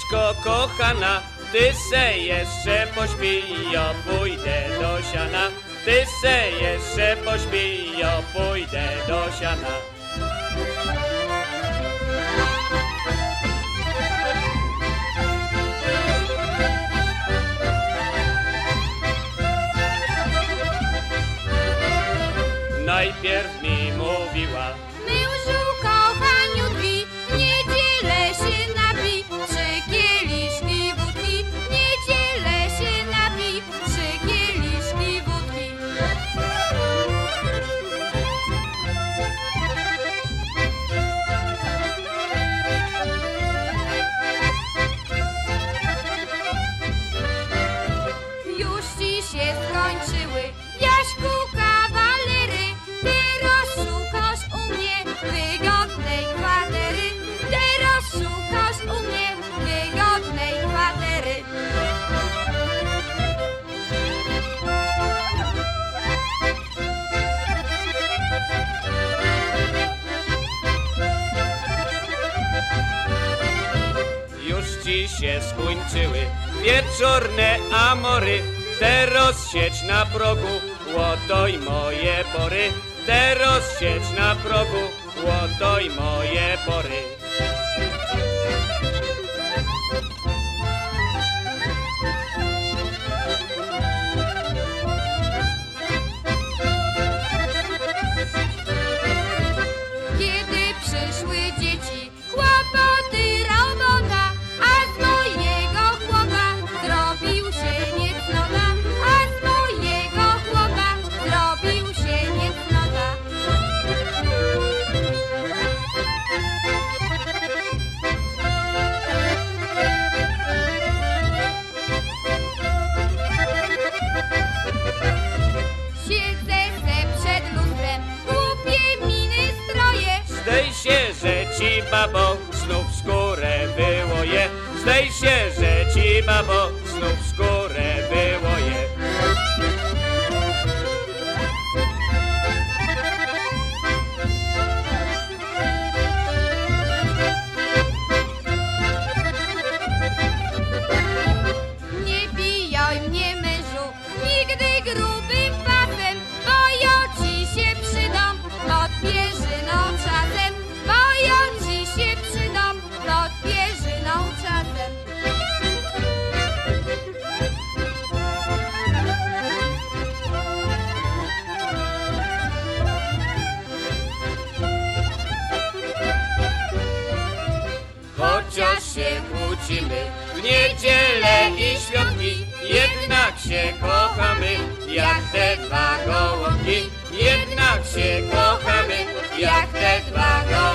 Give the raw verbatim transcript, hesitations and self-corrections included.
Dziewczynko kochana, ty se jeszcze pośpij, ja pójdę do siana. Ty se jeszcze pośpij, ja pójdę do siana. Najpierw mi mówiła: Mężu, kochaniu drzwi, w niedzielę się napij, trzy kieliszki wódki, w niedzielę się napij, trzy kieliszki wódki. Już ci się skończyły, Jaśku, kawalery, teraz szukasz u mnie wygodnej kwatery, teraz szukasz u mnie wygodnej kwatery. Już ci się skończyły wieczorne amory, teraz siedź na progu, łotoj moje pory. Teraz siedź na progu, łotoj moje pory. Kiedy przyszły dzieci, kłopoty, robota, a z mojego chłopa zrobił się niecnota, a z mojego chłopa zrobił się niecnota. Siedzę se przed lustrem, głupie miny stroję. Zdej się, że ci babo znów skórę wyłoje. Zdej się, że ci babo znów skórę wyłoje. Nie bijaj mnie, mężu, nigdy grubym pasem, bo ja ci się przydam pod pierzyną czasem, bo ja ci się przydam pod pierzyną czasem. Chociaż się kłócimy w niedzielę i świątki, jednak się kochamy jak te dwa gołąbki. Jednak się kochamy jak te dwa gołąbki.